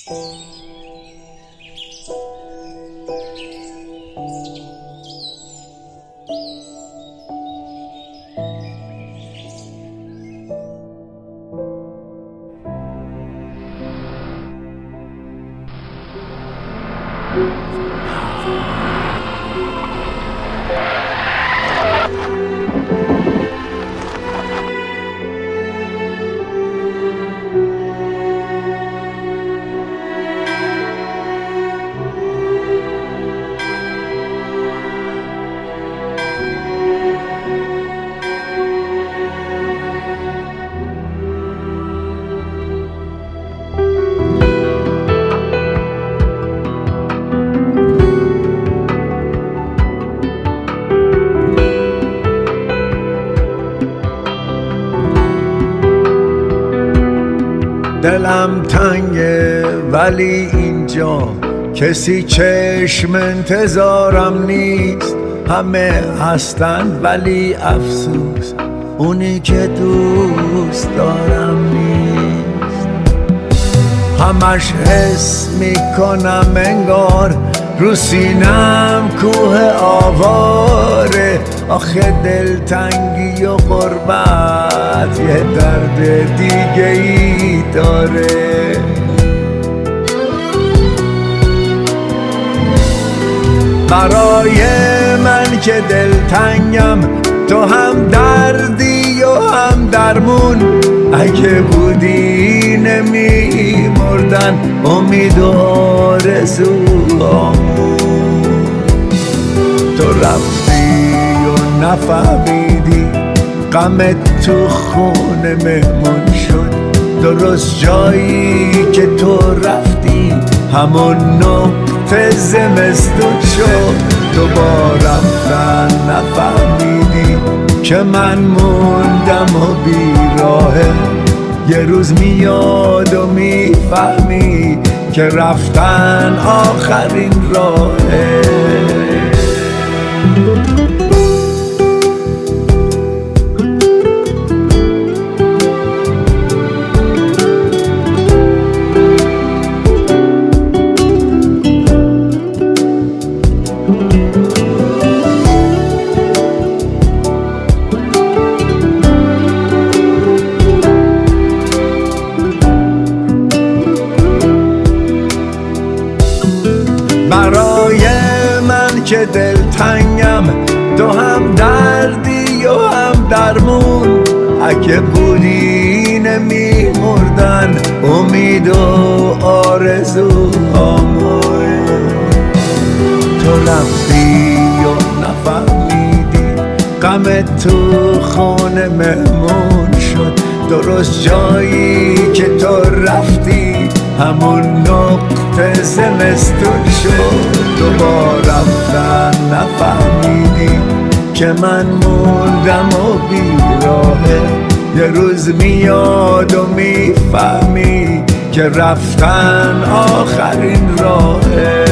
دلم تنگه ولی اینجا کسی چشم انتظارم نیست. همه هستن ولی افسوس اونی که دوست دارم نیست. همش حس میکنم انگار رو سینم کوه آواره. آخه دلتنگی و غربت یه درد دیگه ای داره. برای من که دلتنگم تو هم دردی و هم درمون. اگه بودی نمی مردن امید و آرزوامون. تو رفتی و نفهمیدی غمت تو خونه مهمون شد. درست جایی که تو رفتی همون نقطه زمستون شد. تو با رفتن نفهمیدی که من موندم و بیراهه. یه روز میاد و میفهمی که رفتن آخرین راهه. برای من که دلتنگم تو هم دردی و هم درمون. اگه بودی نمی مردن امید و آرزوامون. تو رفتی و نفهمیدی غمت تو خونه مهمون شد. درست جایی که تو رفتی همون نقطه زمستون شد. تو با رفتن نفهمیدی که من موندم و بیراهه. یه روز میاد و میفهمی که رفتن آخرین راهه.